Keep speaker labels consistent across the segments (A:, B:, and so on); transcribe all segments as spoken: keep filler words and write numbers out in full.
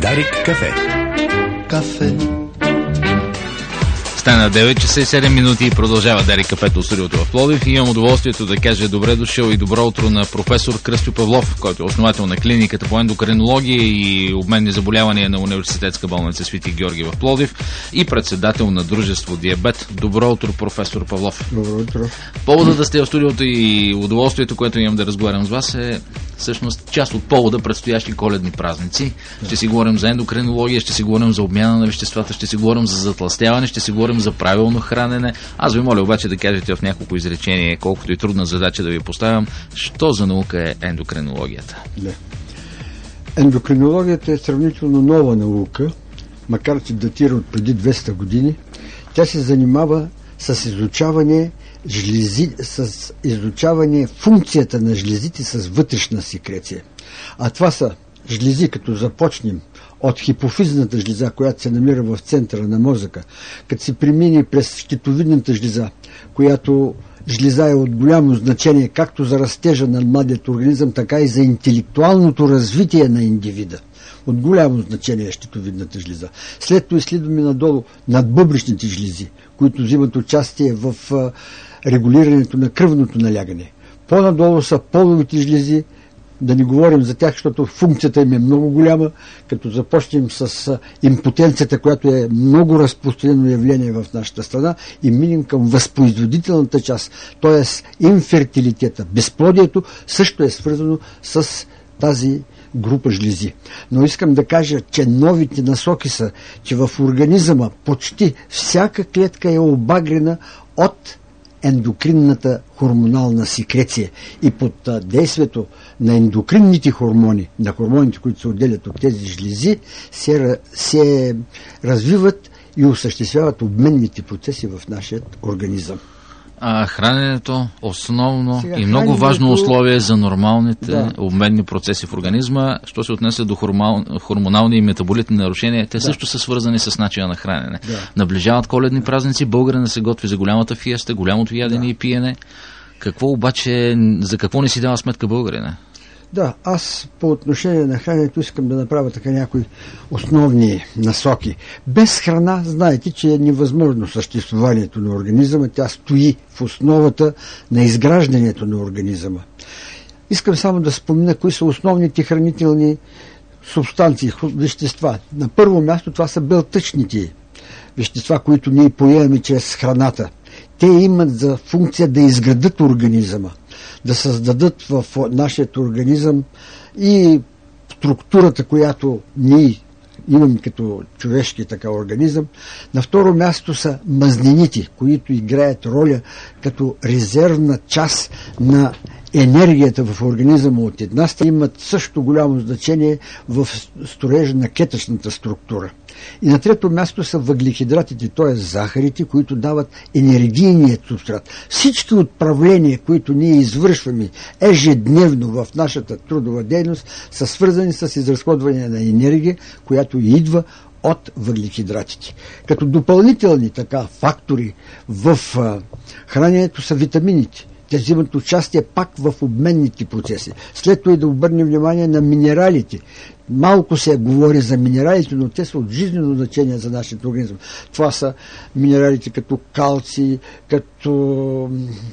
A: Дарик кафе.
B: Кафе.
C: Стана девет часа и седем минути и продължава Дарик кафето от студиото в Пловдив. И имам удоволствието да кажа добре дошъл и добро утро на професор Кръстю Павлов, който е основател на клиниката по ендокринология и обменни заболявания на Университетска болница Свети Георги в Пловдив и председател на дружество Диабет. Добро утро, професор Павлов.
D: Добро утро.
C: Повода да сте в студиото и удоволствието, което имам да разговарям с вас, е всъщност част от повода предстоящи коледни празници. Ще си говорим за ендокринология, ще си говорим за обмяна на веществата, ще си говорим за затлъстяване, ще си говорим за правилно хранене. Аз ви моля обаче да кажете в няколко изречения, колкото и трудна задача да ви поставям, що за наука е ендокринологията?
D: Не. Ендокринологията е сравнително нова наука, макар че датира от преди двеста години. Тя се занимава с изучаване жлези, с изучаване функцията на жлезите с вътрешна секреция. А това са жлези, като започнем от хипофизната жлеза, която се намира в центъра на мозъка, като се премине през щитовидната жлеза, която жлеза е от голямо значение както за растежа на младият организъм, така и за интелектуалното развитие на индивида. От голямо значение е щитовидната жлеза. След това изследваме надолу надбъбречните жлези, които взимат участие в регулирането на кръвното налягане. По-надолу са половите жлези, да не говорим за тях, защото функцията им е много голяма, като започнем с импотенцията, която е много разпространено явление в нашата страна, и минем към възпроизводителната част, т.е. инфертилитета. Безплодието също е свързано с тази група жлези. Но искам да кажа, че новите насоки са, че в организъма почти всяка клетка е обагрена от ендокринната хормонална секреция и под действието на ендокринните хормони, на хормоните, които се отделят от тези жлези, се, се развиват и осъществяват обменните процеси в нашия организъм.
C: А храненето основно
D: Сега,
C: и много
D: храненето...
C: важно условие за нормалните да. обменни процеси в организма. Що се отнесе до хормал... хормонални и метаболитни нарушения, те да. също са свързани с начина на хранене. Да. Наближават коледни празници, българина се готви за голямата фиеста, голямото ядене да. и пиене. Какво обаче, за какво не си дава сметка българина?
D: Да, аз по отношение на храненето искам да направя така някои основни насоки. Без храна, знаете, че е невъзможно съществуването на организъма. Тя стои в основата на изграждането на организъма. Искам само да спомена кои са основните хранителни субстанции, вещества. На първо място това са белтъчните вещества, които ние поемаме чрез храната. Те имат за функция да изградат организъма, да създадат в нашия организъм и структурата, която ние имаме като човешки така организъм. На второ място са мазнините, които играят роля като резервна част на енергията в организъма от една страна, имат също голямо значение в строежа на клетъчната структура. И на трето място са въглехидратите, т.е. захарите, които дават енергийният субстрат. Всички отправления, които ние извършваме ежедневно в нашата трудова дейност, са свързани с изразходване на енергия, която идва от въглехидратите. Като допълнителни така фактори в а, храненето са витамините. Те взимат участие пак в обменните процеси. След това и да обърнем внимание на минералите. Малко се говори за минералите, но те са от жизнено значение за нашия организъм. Това са минералите като калций, като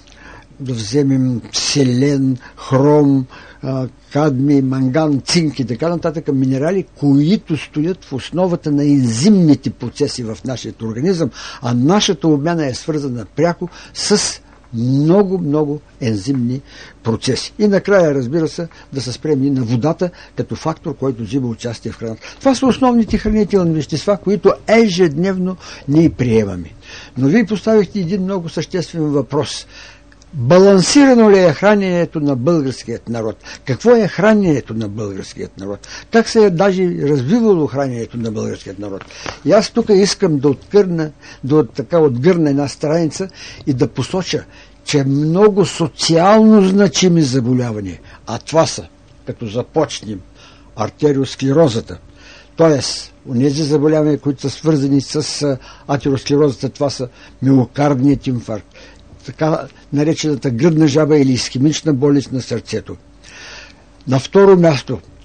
D: да вземем селен, хром, кадмий, манган, цинк и така нататък, минерали, които стоят в основата на ензимните процеси в нашия организъм, а нашата обмяна е свързана пряко с много, много ензимни процеси. И накрая, разбира се, да се спрем и на водата като фактор, който взима участие в храната. Това са основните хранителни вещества, които ежедневно ние приемаме. Но вие поставихте един много съществен въпрос. Балансирано ли е храненето на българският народ? Какво е храненето на българският народ? Как се е даже развивало храненето на българският народ? И аз тук искам да откърна, да така отгърна една страница и да посоча, че много социално значими заболявания, а това са, като започнем, артериосклерозата, т.е. онези заболявания, които са свързани с атеросклерозата, това са миокардният инфаркт, така наречената гръдна жаба или исхемична болест на сърцето. На второ място,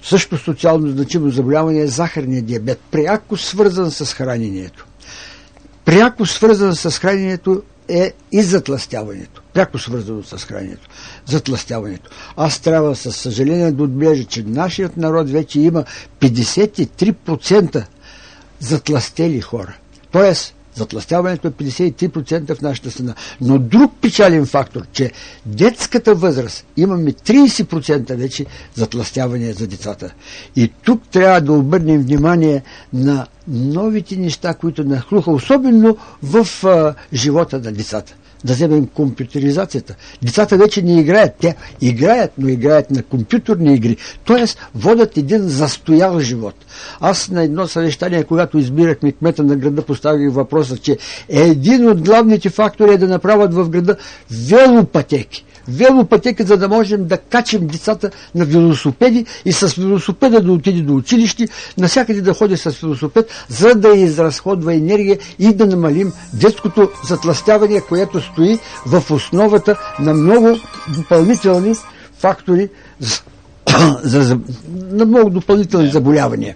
D: също социално значимо заболяване е захарния диабет, пряко свързан с храненето. Пряко свързан с храненето е и затлъстяването. Пряко свързано с храненето. Затлъстяването. Аз трябва със съжаление да отбележа, че нашият народ вече има петдесет и три процента затлъстели хора. Тоест, затлъстяването е петдесет и три процента в нашата страна. Но друг печален фактор, че детската възраст имаме тридесет процента вече затлъстяване за децата. И тук трябва да обърнем внимание на новите неща, които нахлуха, особено в а, живота на децата. Да вземем компютеризацията. Децата вече не играят. Те играят, но играят на компютърни игри. Тоест, водят един застоял живот. Аз на едно съвещание, когато избирахме кмета на града, поставих въпроса, че един от главните фактори е да направят в града велопътеки. Велопътеки, за да можем да качим децата на велосипеди и с велосипеда да отиде до училище, насякъде да ходи с велосипед, за да изразходва енергия и да намалим детското затлъстяване, което стои в основата на много допълнителни фактори за, за, за, на много допълнителни заболявания.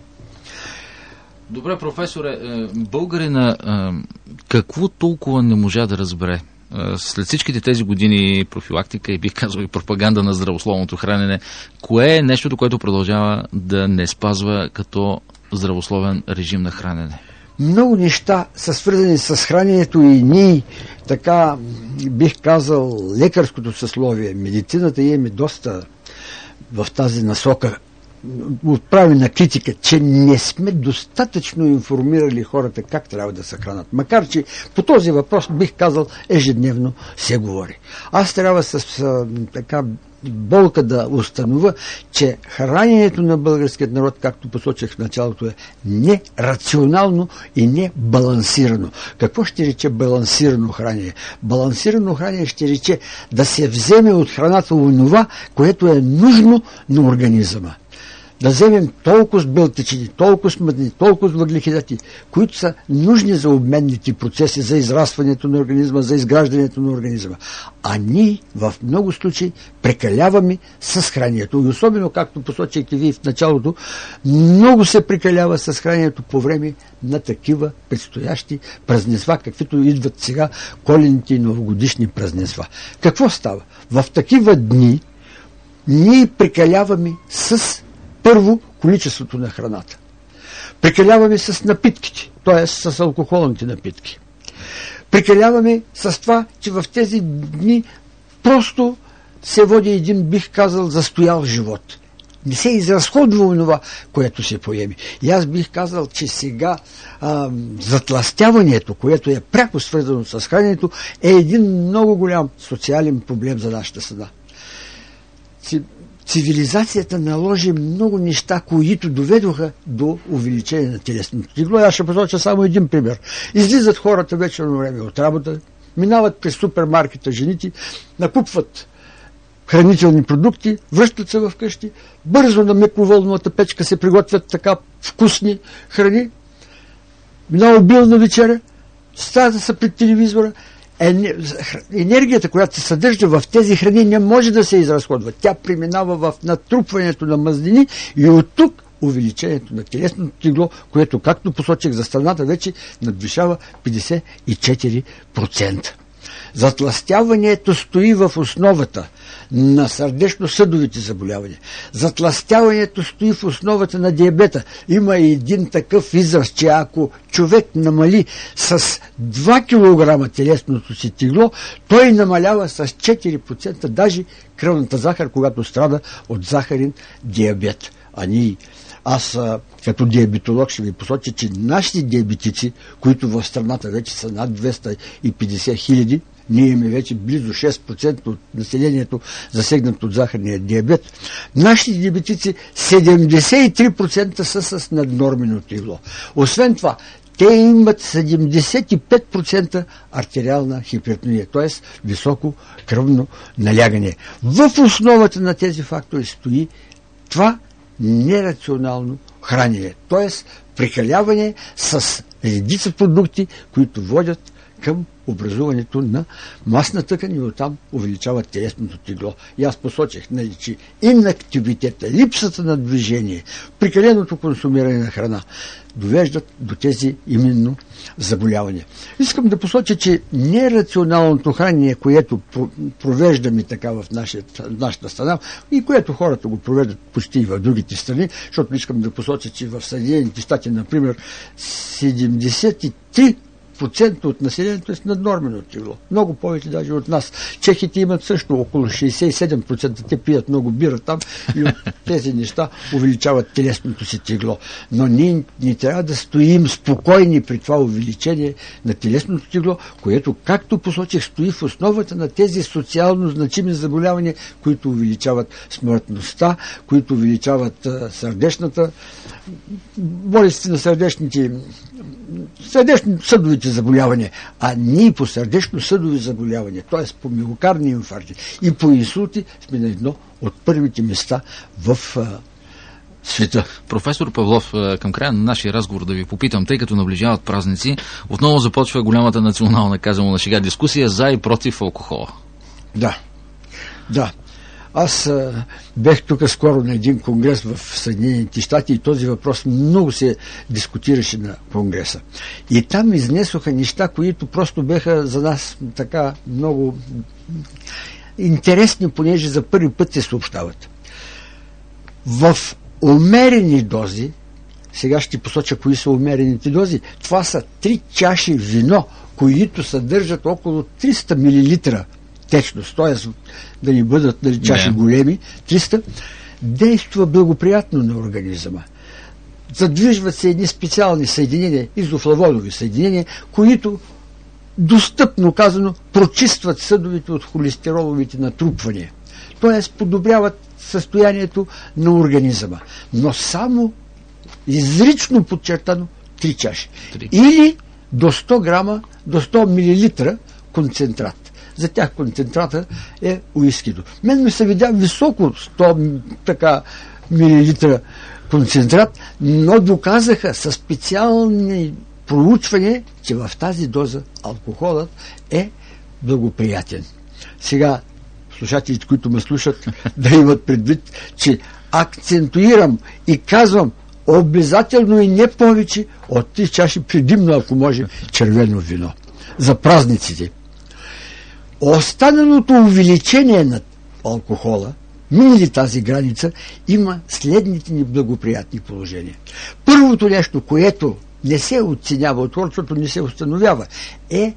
C: Добре, професоре, българина какво толкова не можа да разбере? След всичките тези години профилактика и бих казал и пропаганда на здравословното хранене, кое е нещото, което продължава да не спазва като здравословен режим на хранене?
D: Много неща са свързани с храненето и ние, така бих казал, лекарското съсловие, медицината имаме доста в тази насока, отправи на критика, че не сме достатъчно информирали хората как трябва да се хранат. Макар че по този въпрос, бих казал, ежедневно се говори. Аз трябва с а, така болка да установя, че храненето на българският народ, както посочих в началото, е нерационално и небалансирано. Какво ще рече балансирано хранение? Балансирано хранение ще рече да се вземе от храната онова, което е нужно на организма. Да вземем толкова белтъчини, толкова смътни, толкова въглехидрати, които са нужни за обменните процеси, за израстването на организма, за изграждането на организма. А ние в много случаи прекаляваме с хранението. И особено, както посочихте вие в началото, много се прекалява с хранението по време на такива предстоящи празненства, каквито идват сега колените и новогодишни празненства. Какво става? В такива дни ние прекаляваме с първо, количеството на храната. Прекаляваме с напитките, т.е. с алкохолните напитки. Прекаляваме с това, че в тези дни просто се води един, бих казал, застоял живот. Не се изразходва онова, което се поеми. И аз бих казал, че сега а, затлъстяването, което е пряко свързано с храненето, е един много голям социален проблем за нашата страна. Цивилизацията наложи много неща, които доведоха до увеличение на телесното тегло. Аз ще посоча само един пример. Излизат хората вечерно време от работа, минават през супермаркета жените, накупват хранителни продукти, връщат се в къщи, бързо на микровълновата печка се приготвят така вкусни храни, една обилна вечеря, стават да са пред телевизора. Енергията, която се съдържа в тези храни, не може да се изразходва. Тя преминава в натрупването на мазнини и от тук увеличението на телесното тегло, което, както посочих за страната, вече надвишава петдесет и четири процента. Затлъстяването стои в основата на сърдечно-съдовите заболявания. Затлъстяването стои в основата на диабета. Има един такъв израз, че ако човек намали с два килограма телесното си тегло, той намалява с четири процента даже кръвната захар, когато страда от захарен диабет. А ние Аз като диабетолог ще ви посоча, че нашите диабетици, които в страната вече са над двеста и петдесет хиляди, ние имаме вече близо шест процента от населението засегнато от захарния диабет. Нашите диабетици седемдесет и три процента са с наднормено тегло. Освен това, те имат седемдесет и пет процента артериална хипертония, т.е. високо кръвно налягане. В основата на тези фактори стои това нерационално хранене, т.е. прекаляване с редица продукти, които водят към образуването на масна тъкан и оттам увеличават телесното тегло. И аз посочих, нали, че инактивитета, липсата на движение, прекаленото консумиране на храна довеждат до тези именно заболявания. Искам да посоча, че нерационалното хранение, което провеждаме така в нашата, нашата страна и което хората го провеждат почти и в другите страни, защото искам да посоча, че в Съединените щати, например, седемдесет и три процента от населението е с наднормено тегло. Много повече даже от нас. Чехите имат също около шейсет и седем процента. Те пият много бира там и от тези неща увеличават телесното си тегло. Но ние не трябва да стоим спокойни при това увеличение на телесното тегло, което, както посочих, стои в основата на тези социално значими заболявания, които увеличават смъртността, които увеличават а, сърдечната, болести на сърдечните сърдечно-съдовите заболявания, а ние по сърдечно-съдови заболявания, т.е. по миокардни инфаркти и по инсулти сме на едно от първите места в а, света.
C: Професор Павлов, към края на нашия разговор да ви попитам, тъй като наближават празници, отново започва голямата национална, казано на шега, дискусия за и против алкохола.
D: Да, да. Аз а, бех тук скоро на един конгрес в Съединените щати и този въпрос много се дискутираше на конгреса. И там изнесоха неща, които просто беха за нас така много интересни, понеже за първи път се съобщават. В умерени дози, сега ще посоча кои са умерените дози, това са три чаши вино, които съдържат около триста милилитра течност, т.е. да ни бъдат дали, чаши не. големи, триста, действа благоприятно на организма. Задвижват се едни специални съединения, изофлавонови съединения, които достъпно казано прочистват съдовите от холестероловите натрупвания. Т.е. подобряват състоянието на организма. Но само изрично подчертано три чаши. Три. Или до сто грама, до сто милилитра концентрат. За тях концентрата е уискито. Мен ми се видя високо сто така, милилитра концентрат, но доказаха със специални проучвания, че в тази доза алкохолът е благоприятен. Сега слушателите, които ме слушат, да имат предвид, че акцентуирам и казвам обязателно и не повече от три чаши, предимно, ако може, червено вино. За празниците. Останалото увеличение на алкохола, минали тази граница, има следните неблагоприятни положения. Първото нещо, което не се оценява от хората, защото не се установява, е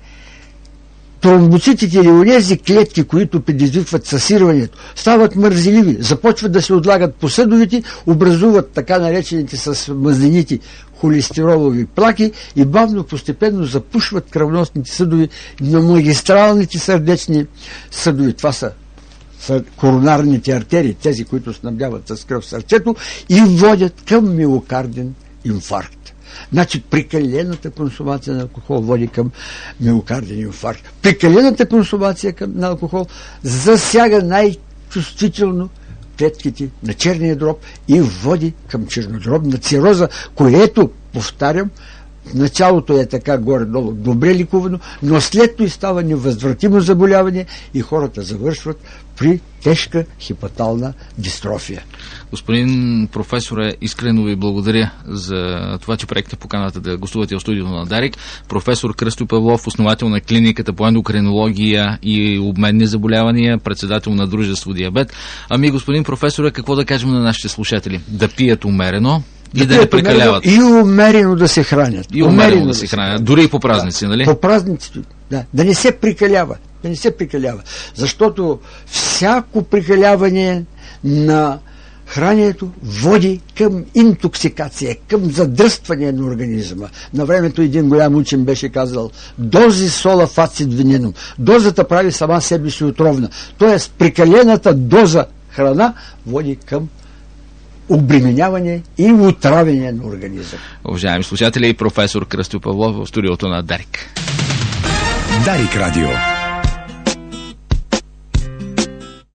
D: тромбоцитите или онези клетки, които предизвикват съсирването, стават мързеливи, започват да се отлагат по съдовите, образуват така наречените с мазнините холестеролови плаки и бавно, постепенно запушват кръвносните съдови на магистралните сърдечни съдови. Това са коронарните артерии, тези, които снабдяват с кръв сърцето и водят към миокарден инфаркт. Значи прекалената консумация на алкохол води към миокарден инфаркт. Прекалената консумация към, на алкохол засяга най-чувствително клетките на черния дроб и води към чернодробна цироза, което, повтарям, в началото е така горе-долу добре ликувано, но след това става невъзвратимо заболяване и хората завършват при тежка хепатална дистрофия.
C: Господин професоре, искрено ви благодаря за това, че приехте поканата да гостувате в студиото на Дарик. Професор Кръстю Павлов, основател на клиниката по ендокринология и обменни заболявания, председател на дружество Диабет. Ами, господин професоре, какво да кажем на нашите слушатели? Да пият умерено и да, да не прекаляват.
D: И умерено да се хранят.
C: И умерено, умерено да се хранят. Дори и по празници,
D: да,
C: нали?
D: По празниците, да. Да не се прекалява. Да не се прекалява. Защото всяко прекаляване на хранението води към интоксикация, към задръстване на организма. На времето един голям учен беше казал: дози сола фацит вененум. Дозата прави сама себе си отровна. Тоест, прекалената доза храна води към обременяване и отравяне на организъм.
C: Уважаеми слушатели, професор Кръстю Павлов в студиото на Дарик.
B: Дарик радио.